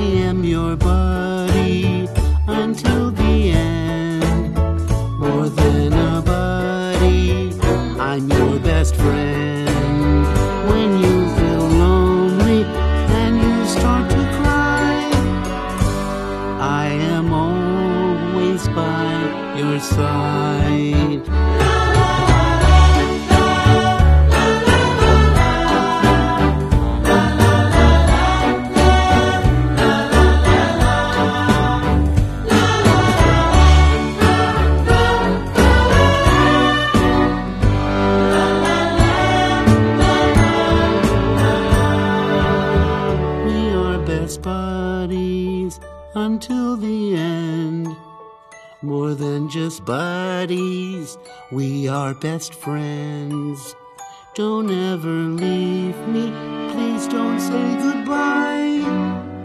am your buddy until the end. More than a buddy, I'm your best friend. When you feel lonely and you start to cry, I am always by your side. Best buddies until the end. More than just buddies, we are best friends. Don't ever leave me, please don't say goodbye.